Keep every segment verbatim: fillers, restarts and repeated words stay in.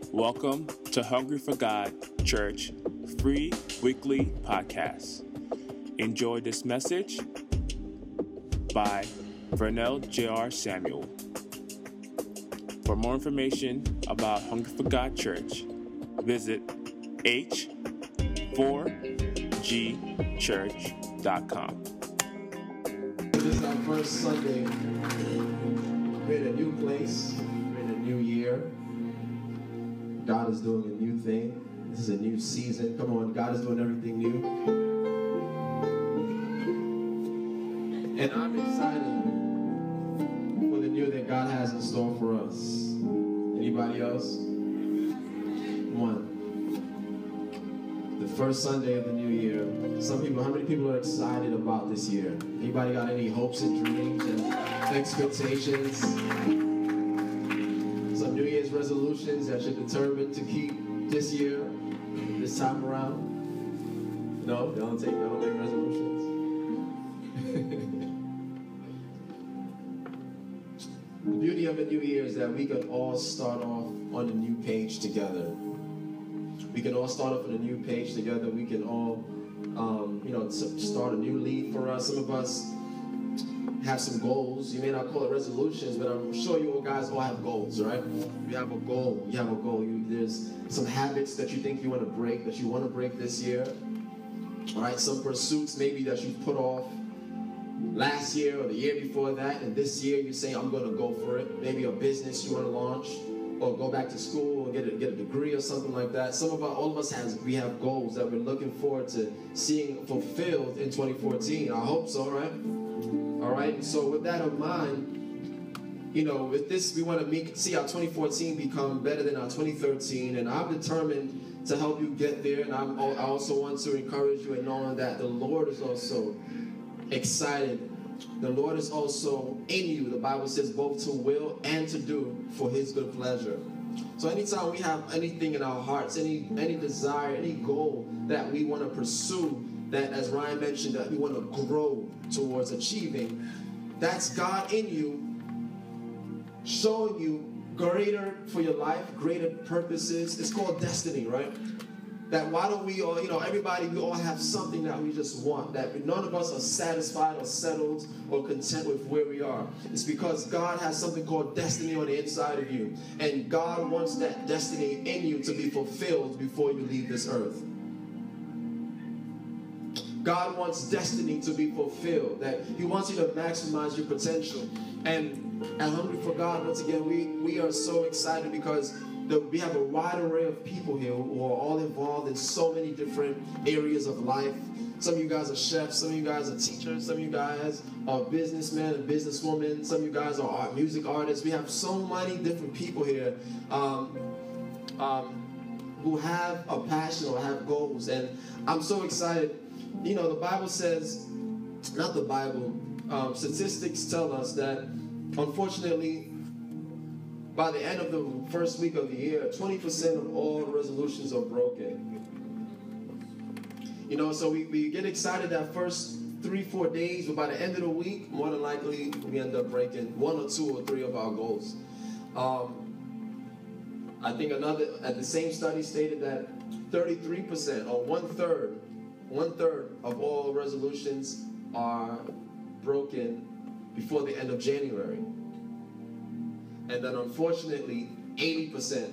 Welcome to Hungry for God Church free weekly podcast. Enjoy this message by Vernell J R Samuel. For more information about Hungry for God Church, visit h four g church dot com. This is our first Sunday. We're in a new place. We're in a new year. God is doing a new thing. This is a new season. Come on, God is doing everything new. And I'm excited for the new that God has in store for us. Anybody else? Come on. The first Sunday of the new year. Some people, how many people are excited about this year? Anybody got any hopes and dreams and expectations? Some New Year's resolutions that you're determined to keep this year, this time around? No, they don't take, they don't make resolutions. The beauty of a new year is that we can all start off on a new page together. We can all start off on a new page together. We can all, um, you know, start a new lead for us. Some of us have some goals. You may not call it resolutions, but I'm sure you all guys all have goals, right? You have a goal. You have a goal. You, there's some habits that you think you want to break, that you want to break this year. All right, some pursuits maybe that you put off last year or the year before that, and this year you say, I'm going to go for it. Maybe a business you want to launch, or go back to school and get a, get a degree or something like that. Some of us, all of us has, we have goals that we're looking forward to seeing fulfilled in twenty fourteen. I hope so, right? All right, so with that in mind, you know, with this, we want to make, see our twenty fourteen become better than our twenty thirteen, and I'm determined to help you get there, and I'm, I also want to encourage you in knowing that the Lord is also excited. The Lord is also in you. The Bible says both to will and to do for His good pleasure. So anytime we have anything in our hearts, any any desire, any goal that we want to pursue, that, as Ryan mentioned, that we want to grow towards achieving, that's God in you, showing you greater for your life, greater purposes. It's called destiny, right? That why don't we all, you know, everybody, we all have something that we just want, that none of us are satisfied or settled or content with where we are. It's because God has something called destiny on the inside of you. And God wants that destiny in you to be fulfilled before you leave this earth. God wants destiny to be fulfilled, that He wants you to maximize your potential. And at Hungry for God, once again, we, we are so excited because the, we have a wide array of people here who are all involved in so many different areas of life. Some of you guys are chefs, some of you guys are teachers, some of you guys are businessmen and businesswomen, some of you guys are art, music artists. We have so many different people here um, um, who have a passion or have goals. And I'm so excited. You know, the Bible says, not the Bible, um, statistics tell us that, unfortunately, by the end of the first week of the year, twenty percent of all resolutions are broken. You know, so we, we get excited that first three, four days, but by the end of the week, more than likely, we end up breaking one or two or three of our goals. Um, I think another, at the same study stated that thirty-three percent or one-third, one-third of all resolutions are broken before the end of January. And then unfortunately, eighty percent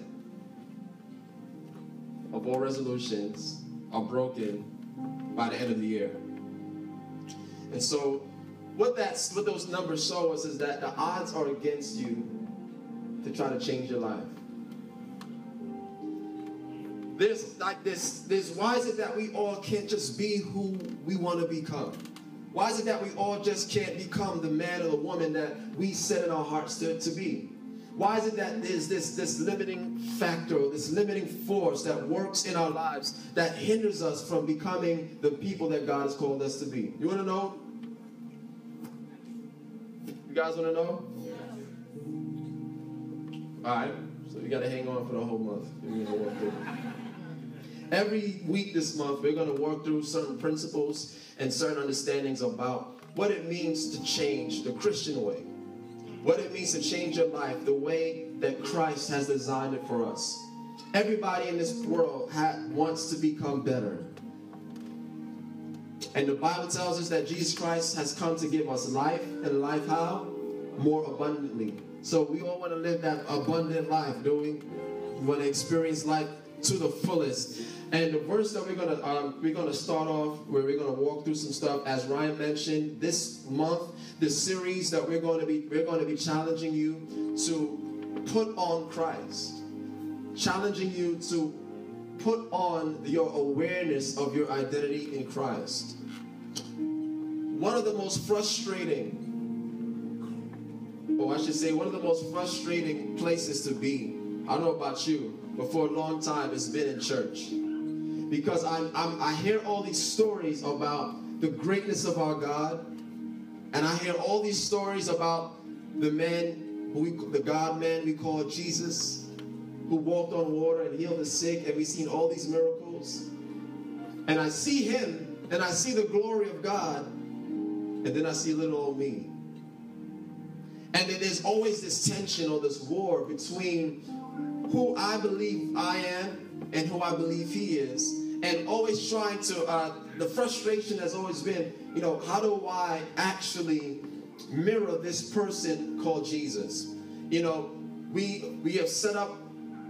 of all resolutions are broken by the end of the year. And so what that's what those numbers show us is that the odds are against you to try to change your life. There's like this, this why is it that we all can't just be who we want to become? Why is it that we all just can't become the man or the woman that we set in our hearts to, to be? Why is it that there's this, this limiting factor, this limiting force that works in our lives that hinders us from becoming the people that God has called us to be? You want to know? You guys want to know? All right. So you got to hang on for the whole month. We're gonna work through. Every week this month, we're going to work through certain principles and certain understandings about what it means to change the Christian way. What it means to change your life the way that Christ has designed it for us. Everybody in this world ha- wants to become better. And the Bible tells us that Jesus Christ has come to give us life, and life how? More abundantly. So we all want to live that abundant life, don't we? We want to experience life to the fullest. And the verse that we're gonna um, we're gonna start off, where we're gonna walk through some stuff, as Ryan mentioned, this month, the series that we're going to be we're going to be challenging you to put on Christ, challenging you to put on your awareness of your identity in Christ. One of the most frustrating, or I should say, one of the most frustrating places to be, I don't know about you, but for a long time it's been in church. Because I'm, I'm, I hear all these stories about the greatness of our God, and I hear all these stories about the man, who we, the God man we call Jesus, who walked on water and healed the sick, and we've seen all these miracles. And I see him, and I see the glory of God, and then I see little old me. And then there's always this tension or this war between who I believe I am and who I believe he is. And always trying to, uh, the frustration has always been, you know, how do I actually mirror this person called Jesus? You know, we we have set up,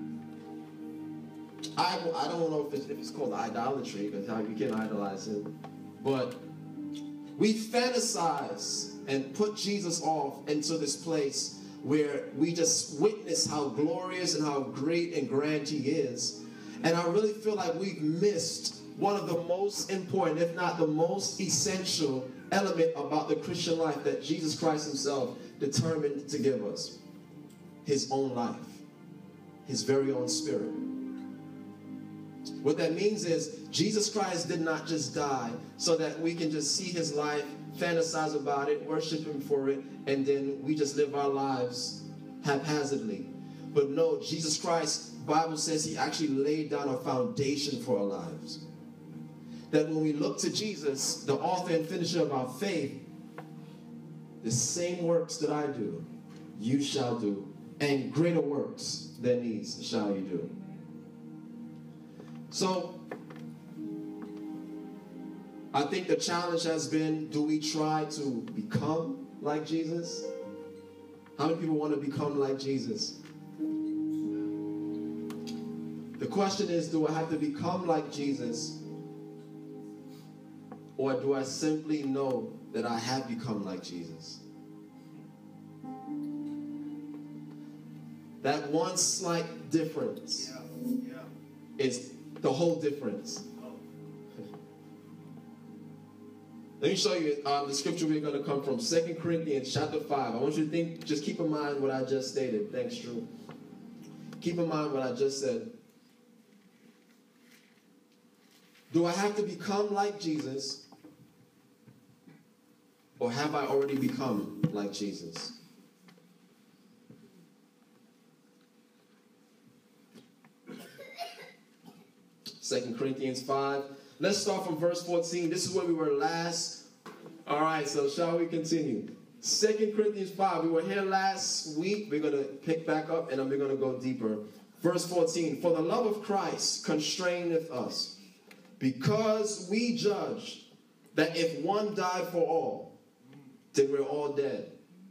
I, I don't know if it's, if it's called idolatry, because how you can idolize him, but we fantasize and put Jesus off into this place where we just witness how glorious and how great and grand he is. And I really feel like we've missed one of the most important, if not the most essential element about the Christian life that Jesus Christ himself determined to give us. His own life. His very own spirit. What that means is Jesus Christ did not just die so that we can just see his life, fantasize about it, worship him for it, and then we just live our lives haphazardly. But no, Jesus Christ, the Bible says he actually laid down a foundation for our lives. That when we look to Jesus, the author and finisher of our faith, the same works that I do, you shall do, and greater works than these shall you do. So, I think the challenge has been, do we try to become like Jesus? How many people want to become like Jesus? The question is, do I have to become like Jesus? Or do I simply know that I have become like Jesus? That one slight difference yeah, yeah. is the whole difference. Let me show you um, the scripture we're going to come from, Second Corinthians chapter five. I want you to think, just keep in mind what I just stated. Thanks, Drew. Keep in mind what I just said. Do I have to become like Jesus? Or have I already become like Jesus? Second Corinthians five. Let's start from verse fourteen. This is where we were last. All right, so shall we continue? Second Corinthians five. We were here last week. We're going to pick back up, and then we're going to go deeper. Verse fourteen. For the love of Christ constraineth us, because we judge that if one died for all, then we're all dead.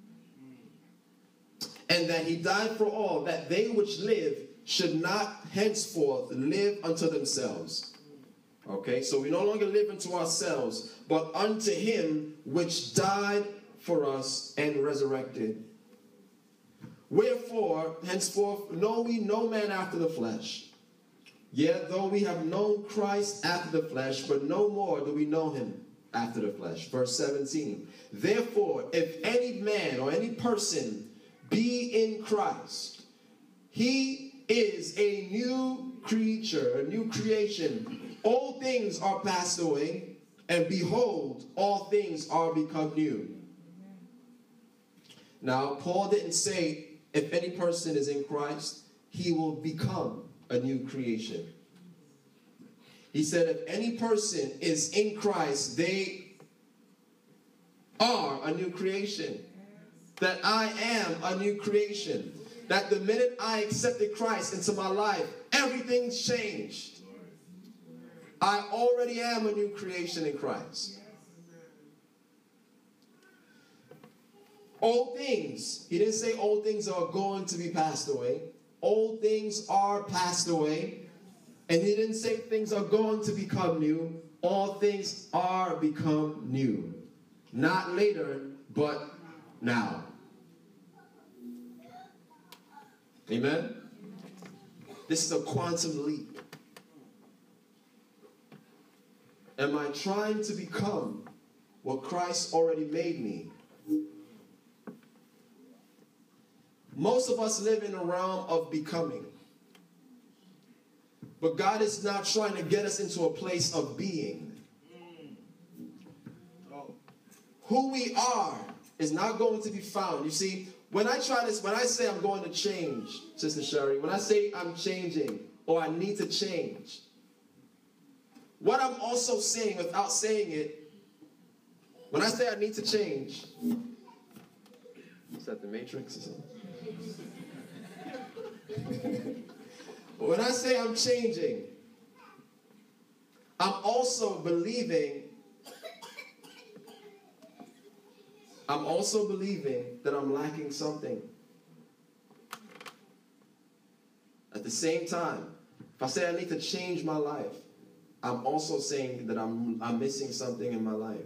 And that he died for all, that they which live should not henceforth live unto themselves. Okay, so we no longer live unto ourselves, but unto him which died for us and resurrected. Wherefore, henceforth, know we no man after the flesh. Yet though we have known Christ after the flesh, but no more do we know him after the flesh. Verse seventeen. Therefore, if any man or any person be in Christ, he is a new creature, a new creation. All things are passed away, and behold, all things are become new. Now, Paul didn't say if any person is in Christ, he will become a new creation. He said if any person is in Christ, they are a new creation. That I am a new creation. that the minute I accepted Christ into my life, everything's changed. I already am a new creation in Christ. Old things, he didn't say old things are going to be passed away. Old things are passed away. And he didn't say things are going to become new. All things are become new. Not later, but now. Amen? This is a quantum leap. Am I trying to become what Christ already made me? Most of us live in a realm of becoming. But God is not trying to get us into a place of being. Who we are is not going to be found. You see, when I try this, when I say I'm going to change, Sister Sherry, when I say I'm changing or I need to change, what I'm also saying without saying it, when I say I need to change, is that the Matrix or something? When I say I'm changing, I'm also believing, I'm also believing that I'm lacking something. At the same time, if I say I need to change my life, I'm also saying that I'm, I'm missing something in my life.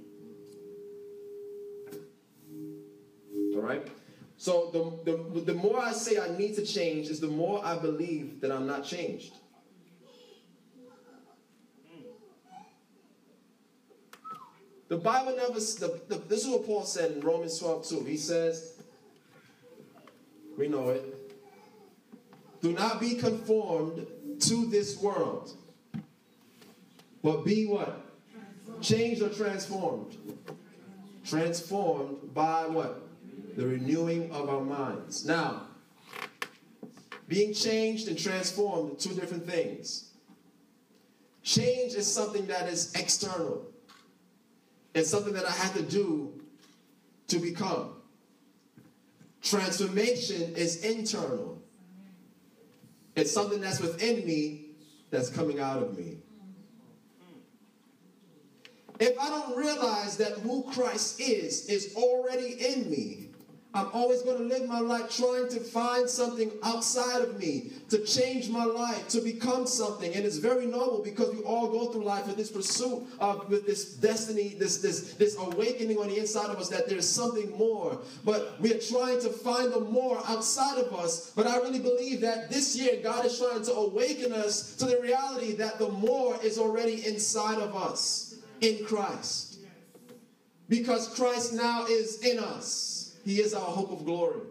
All right? So the, the, the more I say I need to change is the more I believe that I'm not changed. The Bible never, the, the, this is what Paul said in Romans twelve two. He says, we know it, do not be conformed to this world, but be what? Changed or transformed? Transformed by what? The renewing of our minds. Now, being changed and transformed are two different things. Change is something that is external. It's something that I have to do to become. Transformation is internal. It's something that's within me that's coming out of me. If I don't realize that who Christ is, is already in me, I'm always going to live my life trying to find something outside of me, to change my life, to become something. And it's very noble because we all go through life with this pursuit of, with this destiny, this, this, this awakening on the inside of us that there's something more. But we are trying to find the more outside of us. But I really believe that this year God is trying to awaken us to the reality that the more is already inside of us in Christ. Because Christ now is in us. He is our hope of glory.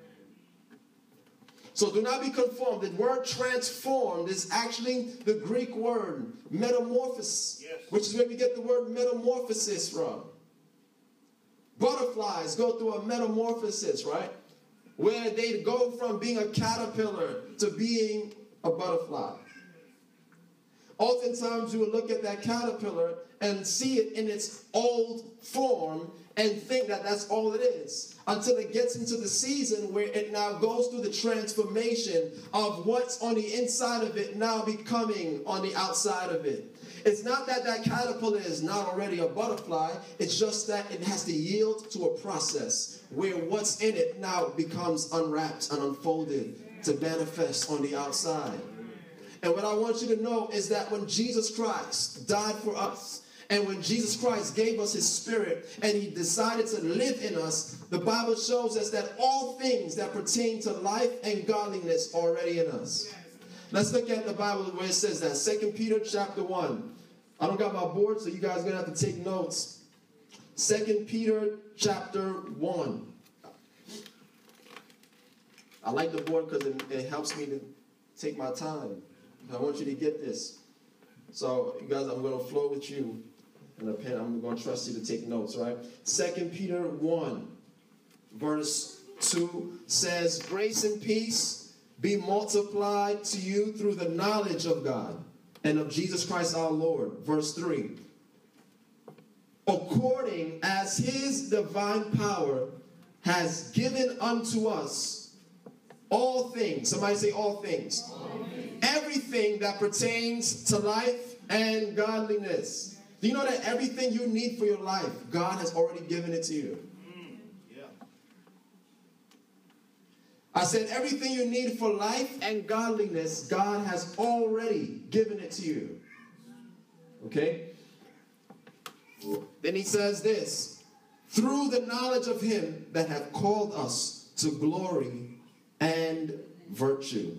So do not be conformed. The word transformed is actually the Greek word metamorphosis, yes, which is where we get the word metamorphosis from. Butterflies go through a metamorphosis, right? Where they go from being a caterpillar to being a butterfly. Oftentimes you will look at that caterpillar and see it in its old form and think that that's all it is, until it gets into the season where it now goes through the transformation of what's on the inside of it now becoming on the outside of it. It's not that that caterpillar is not already a butterfly. It's just that it has to yield to a process where what's in it now becomes unwrapped and unfolded to manifest on the outside. And what I want you to know is that when Jesus Christ died for us, and when Jesus Christ gave us his spirit and he decided to live in us, the Bible shows us that all things that pertain to life and godliness are already in us. Let's look at the Bible where it says that. Second Peter chapter one. I don't got my board, so you guys are going to have to take notes. Second Peter chapter one. I like the board because it, it helps me to take my time. I want you to get this. So, you guys, I'm going to flow with you. And a pen, I'm going to trust you to take notes, right? Second Peter one, verse two says, grace and peace be multiplied to you through the knowledge of God and of Jesus Christ our Lord. Verse three, according as his divine power has given unto us All things. Somebody say all things. All things. Everything that pertains to life and godliness. Do you know that everything you need for your life, God has already given it to you? Mm, yeah. I said everything you need for life and godliness, God has already given it to you. Okay? Then he says this, through the knowledge of him that hath called us to glory and virtue,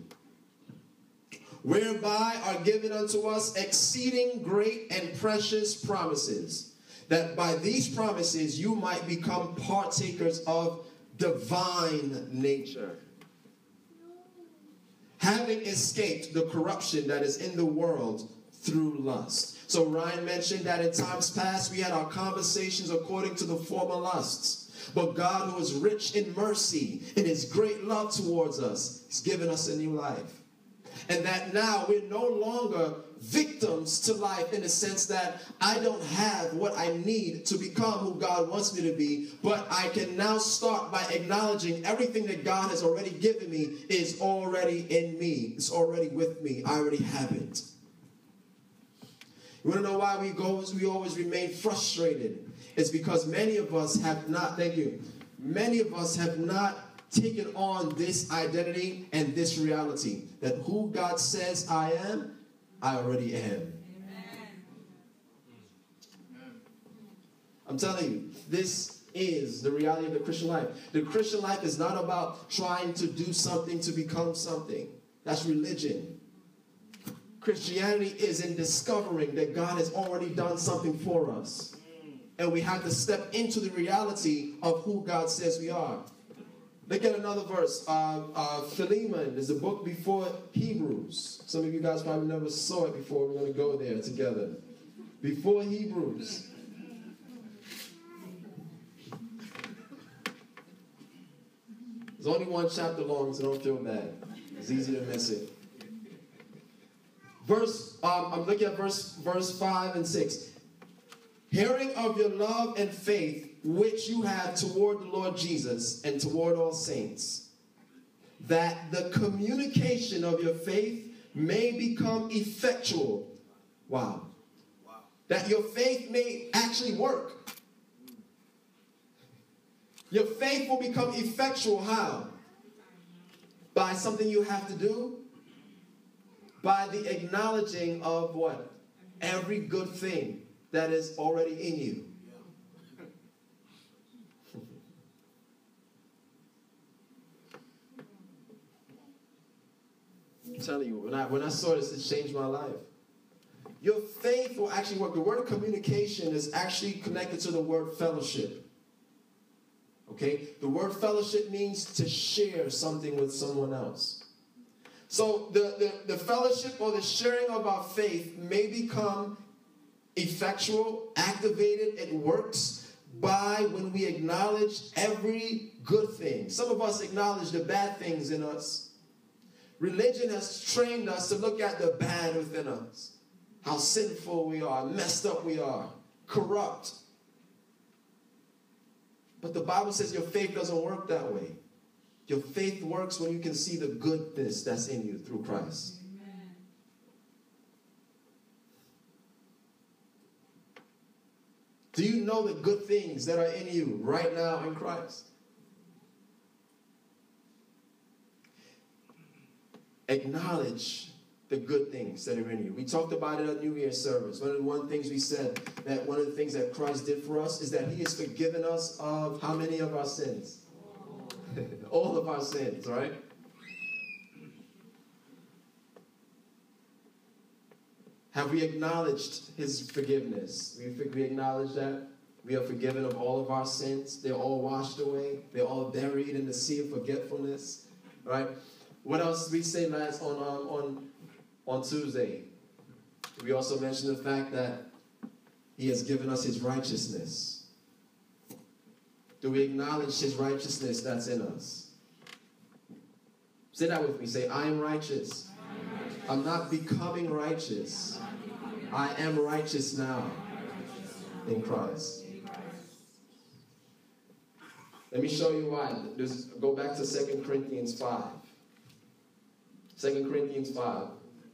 whereby are given unto us exceeding great and precious promises, that by these promises you might become partakers of divine nature, having escaped the corruption that is in the world through lust. So Ryan mentioned that in times past we had our conversations according to the former lusts. But God, who is rich in mercy, in his great love towards us, has given us a new life. And that now we're no longer victims to life in the sense that I don't have what I need to become who God wants me to be, but I can now start by acknowledging everything that God has already given me is already in me. It's already with me. I already have it. You want to know why we go, we always remain frustrated? It's because many of us have not, thank you, many of us have not taken on this identity and this reality, that who God says I am, I already am. Amen. I'm telling you, this is the reality of the Christian life. The Christian life is not about trying to do something to become something. That's religion. Christianity is in discovering that God has already done something for us. And we have to step into the reality of who God says we are. Look at another verse. Uh, uh, Philemon is a book before Hebrews. Some of you guys probably never saw it before. We're going to go there together. Before Hebrews. It's only one chapter long, so don't feel bad. It's easy to miss it. Verse, um, I'm looking at verse, verse five and six. Hearing of your love and faith, which you have toward the Lord Jesus and toward all saints, that the communication of your faith may become effectual. Wow. Wow. That your faith may actually work. Your faith will become effectual. How? By something you have to do. By the acknowledging of what? Every good thing that is already in you. I'm telling you, when I, when I saw this, it changed my life. Your faith will actually work. The word communication is actually connected to the word fellowship. Okay? The word fellowship means to share something with someone else. So the, the, the fellowship or the sharing of our faith may become effectual, activated, it works by when we acknowledge every good thing. Some of us acknowledge the bad things in us. Religion has trained us to look at the bad within us. How sinful we are, messed up we are, corrupt. But the Bible says your faith doesn't work that way. Your faith works when you can see the goodness that's in you through Christ. Amen. Do you know the good things that are in you right now in Christ? Acknowledge the good things that are in you. We talked about it at New Year's service. One of the one things we said, that one of the things that Christ did for us is that he has forgiven us of how many of our sins? All of our sins, right? Have we acknowledged his forgiveness? We, we acknowledge that we are forgiven of all of our sins. They're all washed away. They're all buried in the sea of forgetfulness, right? What else did we say last on um, on on Tuesday? We also mentioned the fact that he has given us his righteousness. Do we acknowledge his righteousness that's in us? Say that with me. Say, I am righteous. I'm righteous. I'm not becoming righteous. I am righteous now in Christ. Let me show you why. Just go back to Second Corinthians five. Second Corinthians five.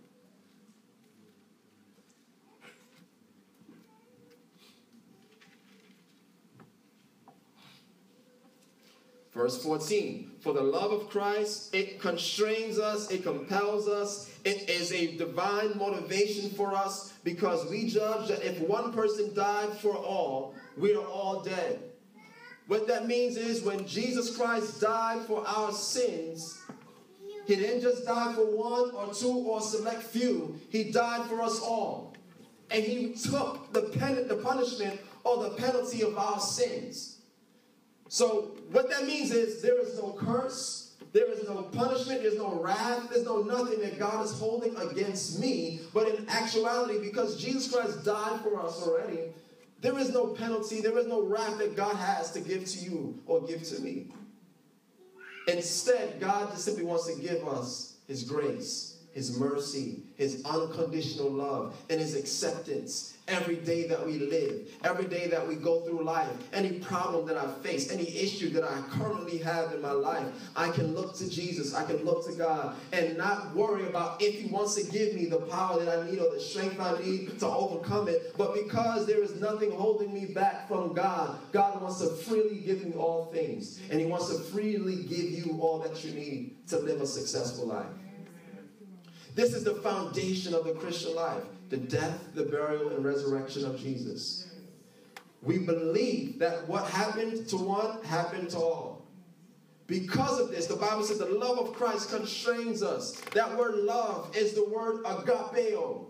Verse fourteen, for the love of Christ, it constrains us, it compels us, it is a divine motivation for us, because we judge that if one person died for all, we are all dead. What that means is when Jesus Christ died for our sins, he didn't just die for one or two or select few, he died for us all. And he took the, pen, the punishment or the penalty of our sins. So what that means is there is no curse, there is no punishment, there's no wrath, there's no nothing that God is holding against me. But in actuality, because Jesus Christ died for us already, there is no penalty, there is no wrath that God has to give to you or give to me. Instead, God just simply wants to give us his grace, his mercy, his unconditional love, and his acceptance every day that we live, every day that we go through life. Any problem that I face, any issue that I currently have in my life, I can look to Jesus, I can look to God, and not worry about if he wants to give me the power that I need or the strength I need to overcome it. But because there is nothing holding me back from God, God wants to freely give me all things. And he wants to freely give you all that you need to live a successful life. This is the foundation of the Christian life. The death, the burial, and resurrection of Jesus. We believe that what happened to one happened to all. Because of this, the Bible says the love of Christ constrains us. That word love is the word agapeo.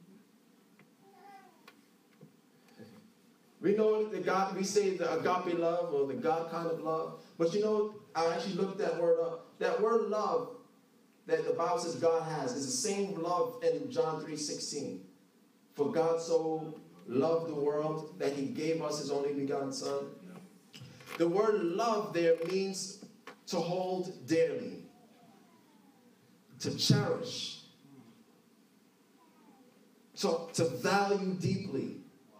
We know that God, we say the agape love or the God kind of love. But you know, I actually looked that word up. That word love that the Bible says God has is the same love in John three sixteen. For God so loved the world that he gave us his only begotten Son. The word love there means to hold dearly, to cherish, so to value deeply,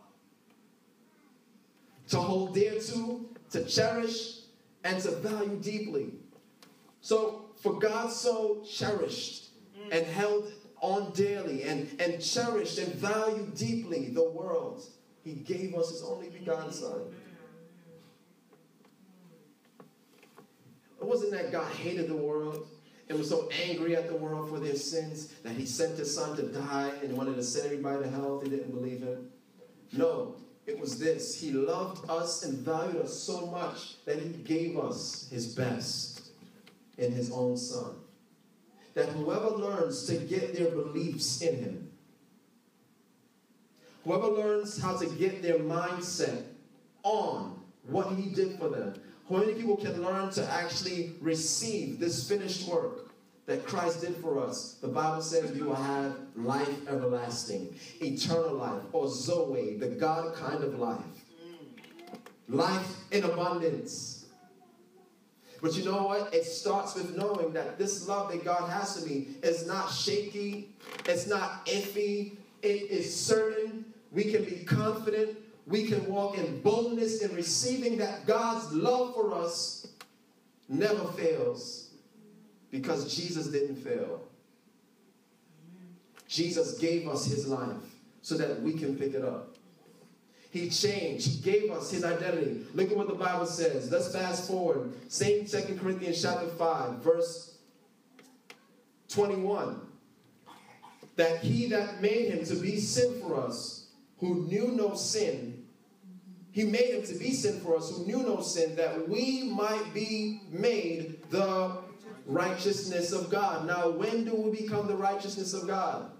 to hold dear to, to cherish, and to value deeply. So, for God so cherished and held on dearly and, and cherished and valued deeply the world, he gave us his only begotten Son. It wasn't that God hated the world and was so angry at the world for their sins that he sent his Son to die and wanted to send everybody to hell if they didn't believe him. No, it was this. He loved us and valued us so much that he gave us his best in his own Son. That whoever learns to get their beliefs in him, whoever learns how to get their mindset on what he did for them, how many people can learn to actually receive this finished work that Christ did for us? The Bible says you will have life everlasting, eternal life, or Zoe, the God kind of life. Life in abundance. But you know what? It starts with knowing that this love that God has for me is not shaky. It's not iffy. It is certain. We can be confident. We can walk in boldness in receiving that God's love for us never fails because Jesus didn't fail. Jesus gave us his life so that we can pick it up. He changed. He gave us his identity. Look at what the Bible says. Let's fast forward. Same Second Corinthians chapter five, verse twenty-one. That he that made him to be sin for us, who knew no sin, he made him to be sin for us, who knew no sin, that we might be made the righteousness of God. Now, when do we become the righteousness of God?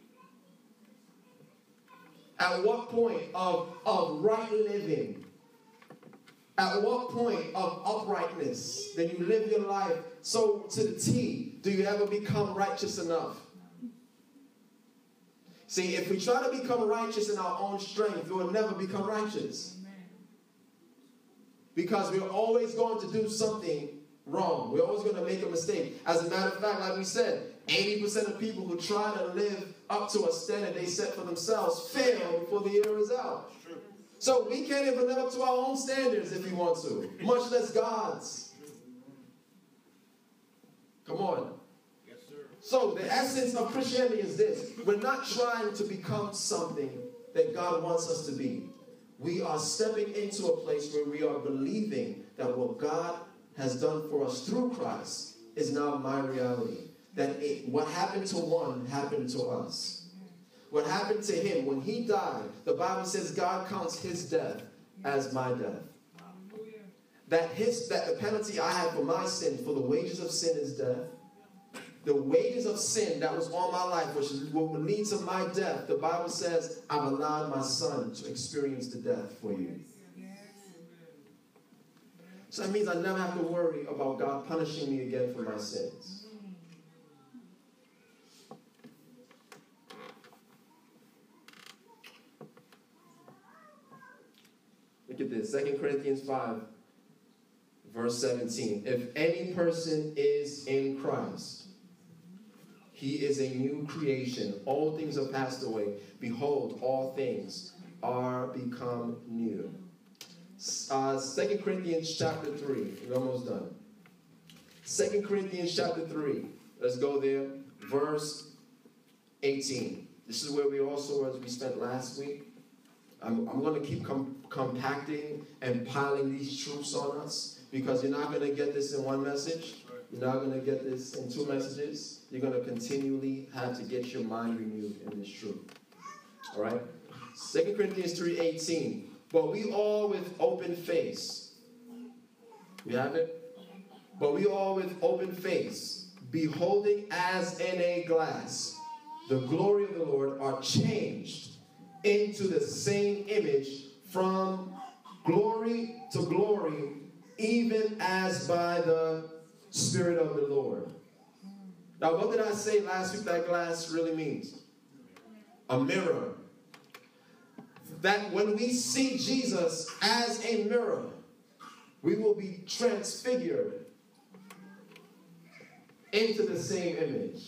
At what point of, of right living? At what point of uprightness that you live your life so to the T do you ever become righteous enough? See, if we try to become righteous in our own strength, we will never become righteous. Because we're always going to do something wrong. We're always going to make a mistake. As a matter of fact, like we said, eighty percent of people who try to live up to a standard they set for themselves fail before the year is out. So we can't even live up to our own standards if we want to, much less God's. Come on. Yes, sir. So the essence of Christianity is this. We're not trying to become something that God wants us to be. We are stepping into a place where we are believing that what God has done for us through Christ is now my reality. That it, what happened to one happened to us. What happened to him when he died, the Bible says God counts his death as my death. That his that the penalty I had for my sin, for the wages of sin is death. The wages of sin that was on my life, which will lead to my death, the Bible says, I've allowed my son to experience the death for you. So that means I never have to worry about God punishing me again for my sins. Look at this, Second Corinthians five, verse seventeen. If any person is in Christ, he is a new creation. All things are passed away. Behold, all things are become new. Uh, Second Corinthians chapter three. We're almost done. Second Corinthians chapter three. Let's go there. Verse eighteen. This is where we also, as we spent last week. I'm, I'm going to keep com- compacting and piling these truths on us, because you're not going to get this in one message. You're not going to get this in two messages. You're going to continually have to get your mind renewed in this truth. All right? Second Corinthians three eighteen. But we all with open face. We have it? But we all with open face, beholding as in a glass the glory of the Lord, are changed into the same image from glory to glory, even as by the Spirit of the Lord. Now, what did I say last week that glass really means? A mirror. That when we see Jesus as a mirror, we will be transfigured into the same image.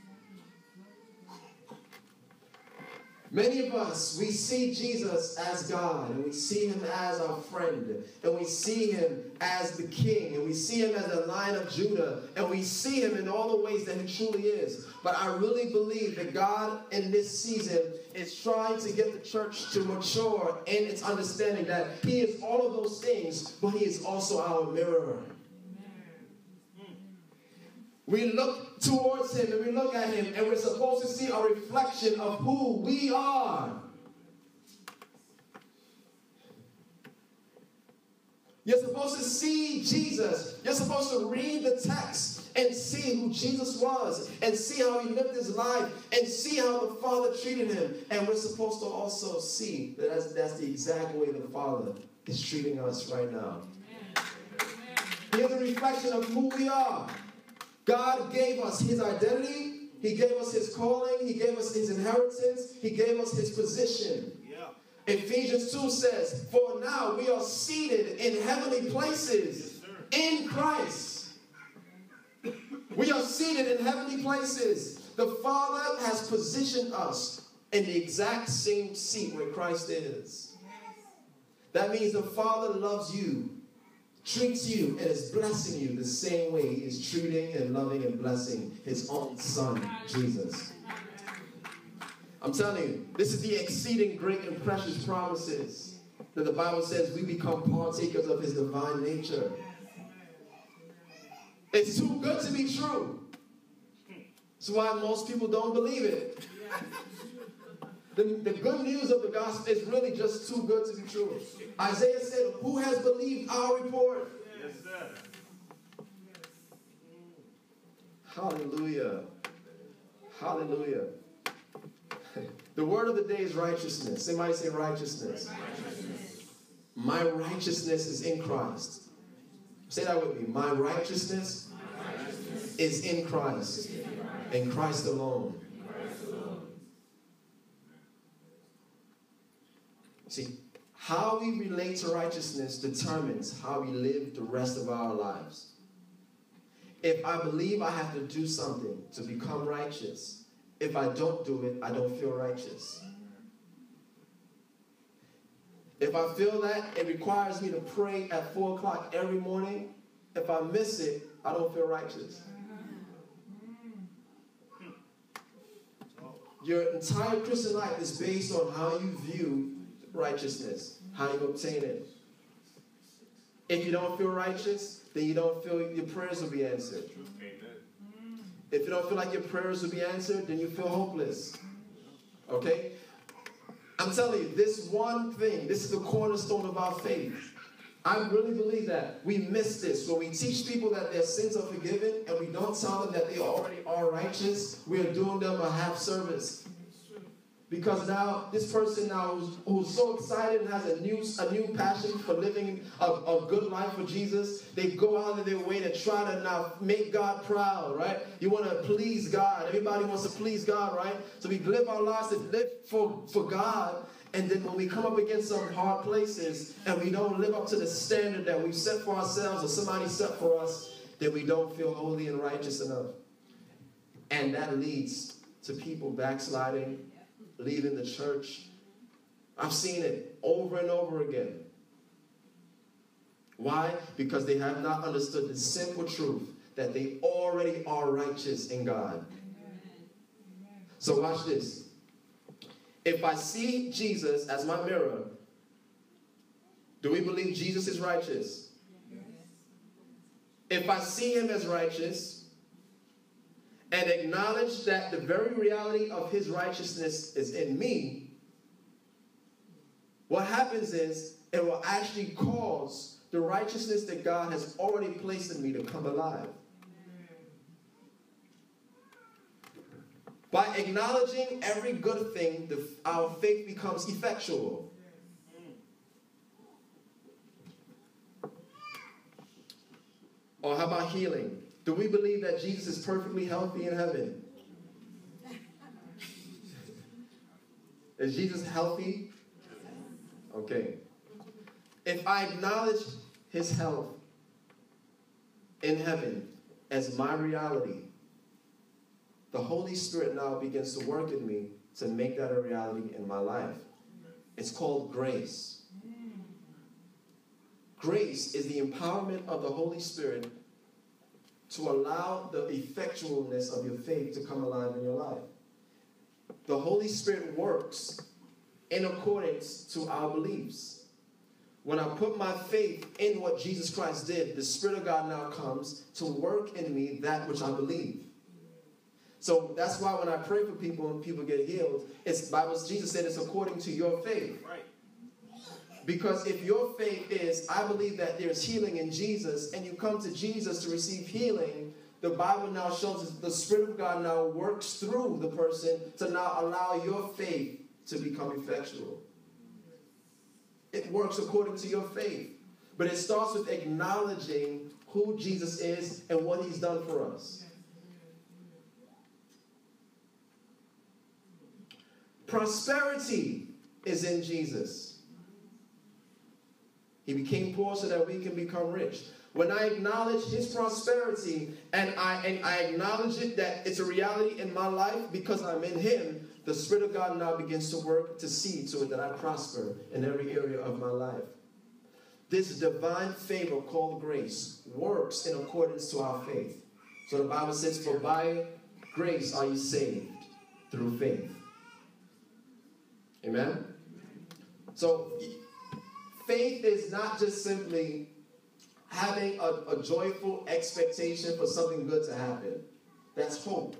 Many of us, we see Jesus as God, and we see him as our friend, and we see him as the king, and we see him as the Lion of Judah, and we see him in all the ways that he truly is. But I really believe that God in this season is trying to get the church to mature in its understanding that he is all of those things, but he is also our mirror. We look towards him and we look at him, and we're supposed to see a reflection of who we are. You're supposed to see Jesus. You're supposed to read the text and see who Jesus was, and see how he lived his life, and see how the Father treated him. And we're supposed to also see that that's, that's the exact way the Father is treating us right now. Here's a reflection of who we are. God gave us his identity. He gave us his calling. He gave us his inheritance. He gave us his position. Yeah. Ephesians two says, for now we are seated in heavenly places in Christ. We are seated in heavenly places. The Father has positioned us in the exact same seat where Christ is. That means the Father loves you, treats you, and is blessing you the same way he is treating and loving and blessing his own son, Jesus. I'm telling you, this is the exceeding great and precious promises that the Bible says we become partakers of his divine nature. It's too good to be true. That's why most people don't believe it. The, the good news of the gospel is really just too good to be true. Isaiah said, who has believed our report? Yes, sir. Hallelujah. Hallelujah. The word of the day is righteousness. Somebody say righteousness. Righteousness. My righteousness is in Christ. Say that with me. My righteousness, My righteousness is in Christ. In Christ. And Christ alone. Christ alone. See, how we relate to righteousness determines how we live the rest of our lives. If I believe I have to do something to become righteous, if I don't do it, I don't feel righteous. If I feel that it requires me to pray at four o'clock every morning, if I miss it, I don't feel righteous. Your entire Christian life is based on how you view righteousness, how you obtain it. If you don't feel righteous, then you don't feel your prayers will be answered. If you don't feel like your prayers will be answered, then you feel hopeless. Okay? I'm telling you, this one thing, this is the cornerstone of our faith. I really believe that. We miss this. When we teach people that their sins are forgiven and we don't tell them that they already are righteous, we are doing them a half service. Because now, this person now who's, who's so excited and has a new, a new passion for living a, a good life for Jesus, they go out of their way to try to now make God proud, right? You want to please God. Everybody wants to please God, right? So we live our lives to live for, for God. And then when we come up against some hard places and we don't live up to the standard that we've set for ourselves or somebody set for us, then we don't feel holy and righteous enough. And that leads to people backsliding, leaving the church. I've seen it over and over again. Why? Because they have not understood the simple truth that they already are righteous in God. So watch this. If I see Jesus as my mirror, do we believe Jesus is righteous? Yes. If I see him as righteous and acknowledge that the very reality of his righteousness is in me, what happens is it will actually cause the righteousness that God has already placed in me to come alive. By acknowledging every good thing, the, our faith becomes effectual. Or how about healing? Do we believe that Jesus is perfectly healthy in heaven? Is Jesus healthy? Okay. If I acknowledge his health in heaven as my reality, the Holy Spirit now begins to work in me to make that a reality in my life. It's called grace. Grace is the empowerment of the Holy Spirit to allow the effectualness of your faith to come alive in your life. The Holy Spirit works in accordance to our beliefs. When I put my faith in what Jesus Christ did, the Spirit of God now comes to work in me that which I believe. So that's why when I pray for people and people get healed, it's Bible. Jesus said it's according to your faith. Right. Because if your faith is, I believe that there's healing in Jesus, and you come to Jesus to receive healing, the Bible now shows us the Spirit of God now works through the person to now allow your faith to become effectual. It works according to your faith. But it starts with acknowledging who Jesus is and what he's done for us. Prosperity is in Jesus. He became poor so that we can become rich. When I acknowledge his prosperity and I, and I acknowledge it that it's a reality in my life because I'm in him, the Spirit of God now begins to work to see to it that I prosper in every area of my life. This divine favor called grace works in accordance to our faith. So the Bible says, for by grace are you saved through faith. Amen? So, faith is not just simply having a, a joyful expectation for something good to happen. That's hope.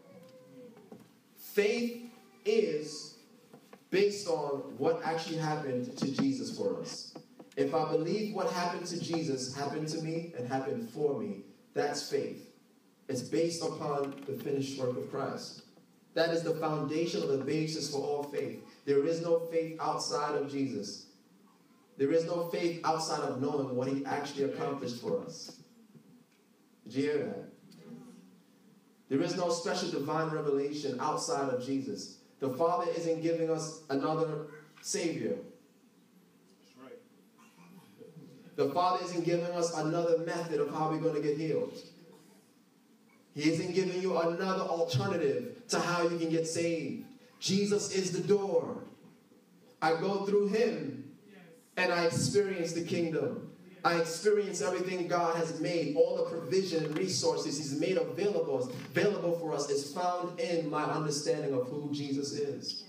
Faith is based on what actually happened to Jesus for us. If I believe what happened to Jesus happened to me and happened for me, that's faith. It's based upon the finished work of Christ. That is the foundation or the basis for all faith. There is no faith outside of Jesus. There is no faith outside of knowing what he actually accomplished for us. Did you hear that? There is no special divine revelation outside of Jesus. The Father isn't giving us another Savior. That's right. The Father isn't giving us another method of how we're going to get healed. He isn't giving you another alternative to how you can get saved. Jesus is the door. I go through him and I experience the kingdom. I experience everything God has made, all the provision and resources He's made available, available for us is found in my understanding of who Jesus is.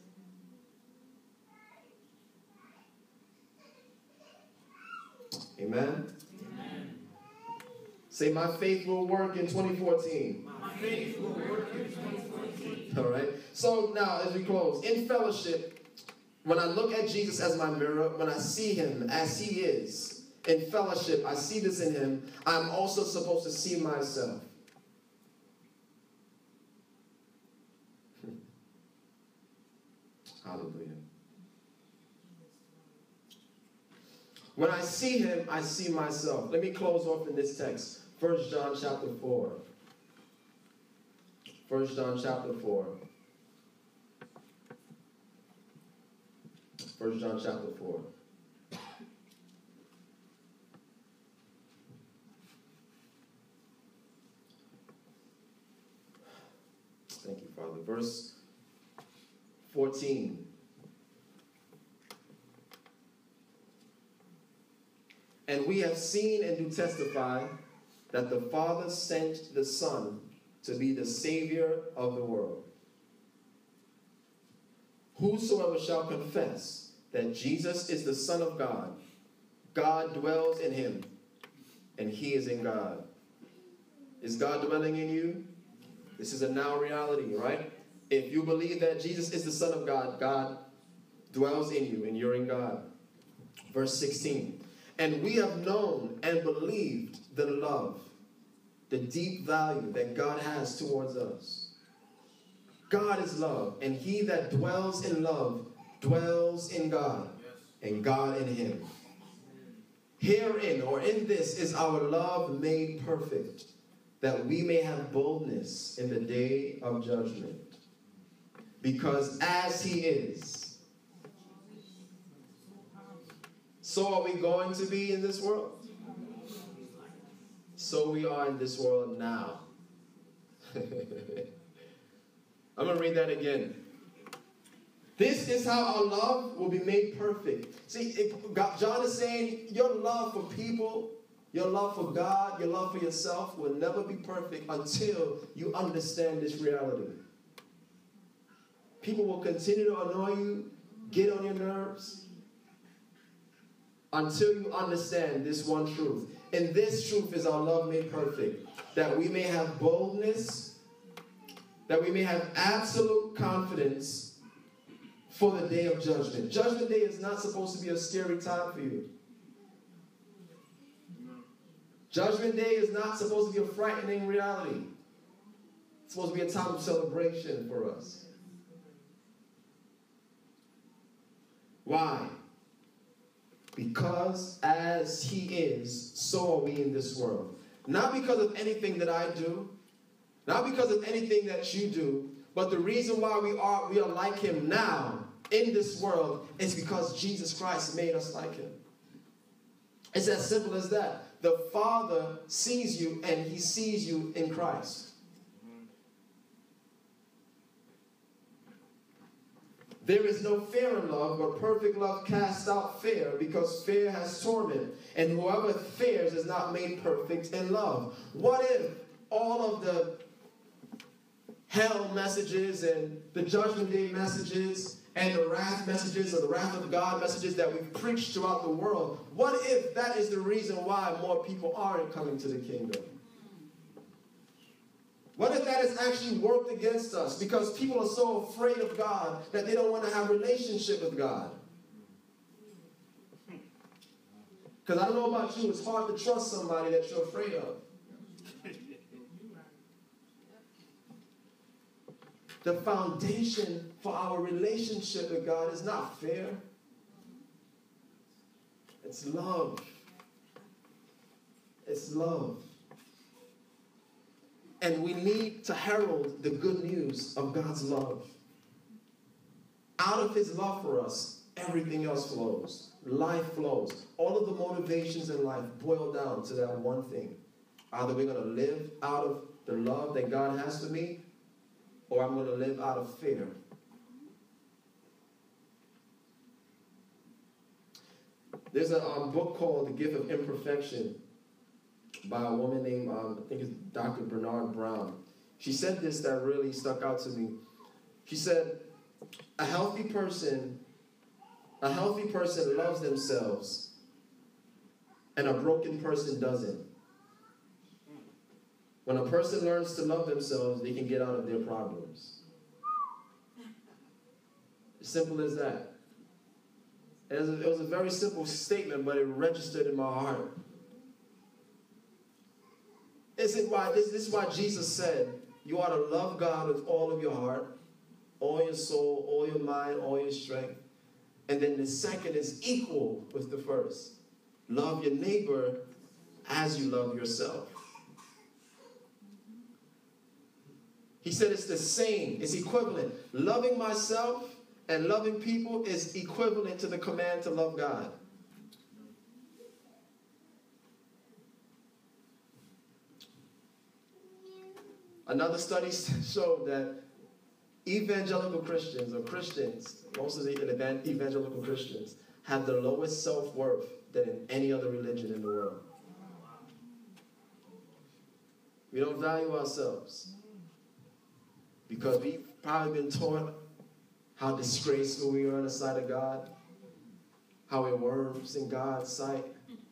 Amen? Amen. Say, my faith will work in twenty fourteen. My faith will work in twenty fourteen. All right. So now, as we close, in fellowship, when I look at Jesus as my mirror, when I see Him as He is, in fellowship, I see this in Him, I'm also supposed to see myself. Hallelujah. When I see Him, I see myself. Let me close off in this text. First John chapter four. First John chapter four. First John chapter four. Thank you, Father. Verse fourteen. And we have seen and do testify that the Father sent the Son to be the Savior of the world. Whosoever shall confess that Jesus is the Son of God, God dwells in him, and he is in God. Is God dwelling in you? This is a now reality, right? If you believe that Jesus is the Son of God, God dwells in you, and you're in God. Verse sixteen. And we have known and believed the love, the deep value that God has towards us. God is love, and he that dwells in love dwells in God, and God in him. Herein, or in this, is our love made perfect, that we may have boldness in the day of judgment. Because as he is, so are we going to be in this world. So we are in this world now. I'm going to read that again. This is how our love will be made perfect. See, if God, John is saying your love for people, your love for God, your love for yourself will never be perfect until you understand this reality. People will continue to annoy you, get on your nerves, until you understand this one truth. And this truth is our love made perfect, that we may have boldness, that we may have absolute confidence for the day of judgment. Judgment day is not supposed to be a scary time for you. Judgment day is not supposed to be a frightening reality. It's supposed to be a time of celebration for us. Why? Because as he is, so are we in this world. Not because of anything that I do, not because of anything that you do, but the reason why we are we are like him now in this world is because Jesus Christ made us like him. It's as simple as that. The Father sees you and he sees you in Christ. There is no fear in love, but perfect love casts out fear, because fear has torment. And whoever fears is not made perfect in love. What if all of the hell messages and the judgment day messages and the wrath messages or the wrath of God messages that we've preached throughout the world, what if that is the reason why more people aren't coming to the kingdom? What if that has actually worked against us because people are so afraid of God that they don't want to have a relationship with God? Because I don't know about you, it's hard to trust somebody that you're afraid of. The foundation for our relationship with God is not fear. It's love. It's love. And we need to herald the good news of God's love. Out of his love for us, everything else flows. Life flows. All of the motivations in life boil down to that one thing. Either we're going to live out of the love that God has for me, or I'm going to live out of fear. There's a um, book called The Gift of Imperfection by a woman named, um, I think it's Doctor Bernard Brown. She said this that really stuck out to me. She said, a healthy person, a healthy person loves themselves, and a broken person doesn't. When a person learns to love themselves, they can get out of their problems. As simple as that. It was, a, it was a very simple statement, but it registered in my heart. This is why, this, this is why Jesus said, you ought to love God with all of your heart, all your soul, all your mind, all your strength. And then the second is equal with the first. Love your neighbor as you love yourself. He said it's the same, it's equivalent. Loving myself and loving people is equivalent to the command to love God. Another study showed that evangelical Christians, or Christians, most of the evangelical Christians, have the lowest self-worth than in any other religion in the world. We don't value ourselves because we've probably been taught how disgraceful we are in the sight of God, how we're worms in God's sight,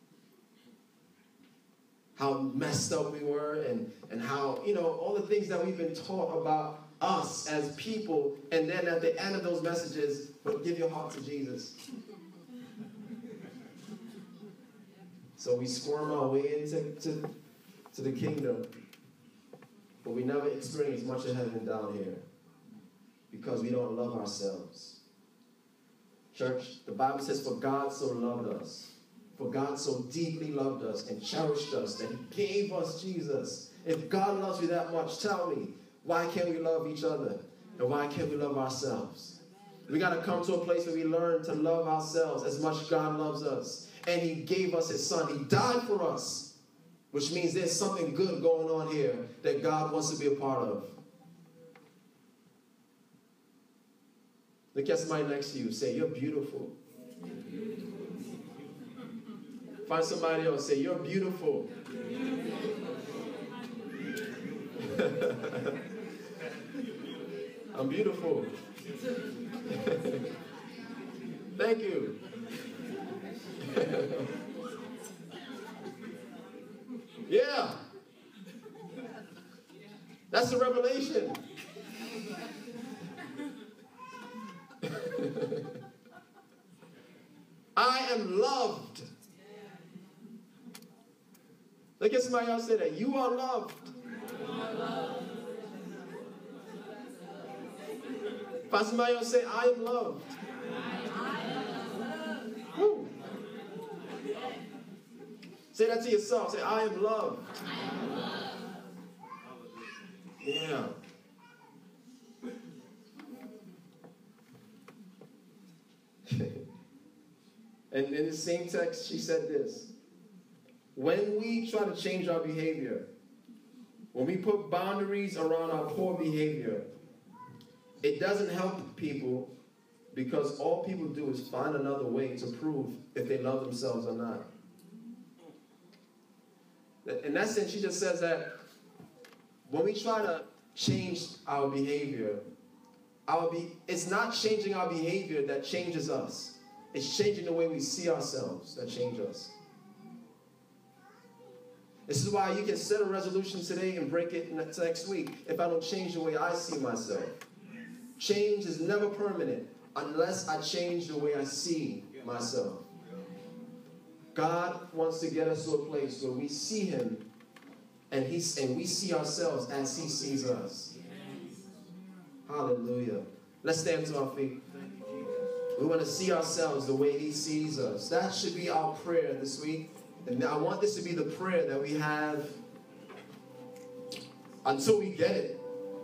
how messed up we were, and, and how, you know, all the things that we've been taught about us as people, and then at the end of those messages, but give your heart to Jesus. So we squirm our way into to, to the kingdom, but we never experience much of heaven down here because we don't love ourselves. Church, the Bible says, for God so loved us, for God so deeply loved us and cherished us that he gave us Jesus. If God loves you that much, tell me, why can't we love each other? And why can't we love ourselves? We got to come to a place where we learn to love ourselves as much as God loves us. And he gave us his son. He died for us, which means there's something good going on here that God wants to be a part of. Look at somebody next to you. Say, you're beautiful. Find somebody else. Say, you're beautiful. I'm beautiful. Thank you. Yeah. That's the revelation. I am loved. Look at somebody else say that. You are loved. Find somebody else say, I am loved. Woo. Say that to yourself. Say, I am loved. Yeah. And in the same text, she said this. When we try to change our behavior, when we put boundaries around our poor behavior, it doesn't help people because all people do is find another way to prove if they love themselves or not. In that sense, she just says that when we try to change our behavior, our be- it's not changing our behavior that changes us. It's changing the way we see ourselves that change us. This is why you can set a resolution today and break it next week if I don't change the way I see myself. Change is never permanent unless I change the way I see myself. God wants to get us to a place where we see him and, he's, and we see ourselves as he sees us. Hallelujah. Let's stand to our feet. We want to see ourselves the way he sees us. That should be our prayer this week. And I want this to be the prayer that we have until we get it.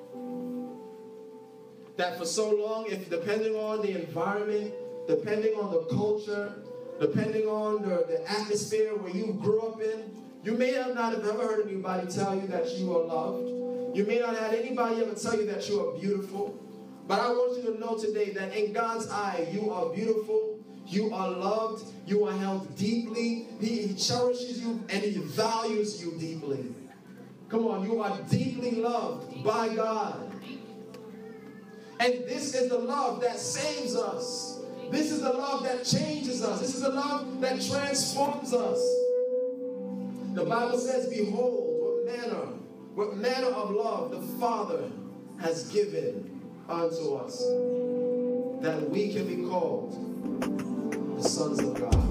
That for so long, if depending on the environment, depending on the culture, depending on the, the atmosphere where you grew up in, you may have not have ever heard anybody tell you that you are loved. You may not have had anybody ever tell you that you are beautiful. But I want you to know today that in God's eye, you are beautiful, You are loved. You are held deeply. He, he cherishes you and he values you deeply. Come on, you are deeply loved by God. And this is the love that saves us. This is the love that changes us. This is the love that transforms us. The Bible says, behold, what manner, what manner of love the Father has given unto us, that we can be called the sons of God.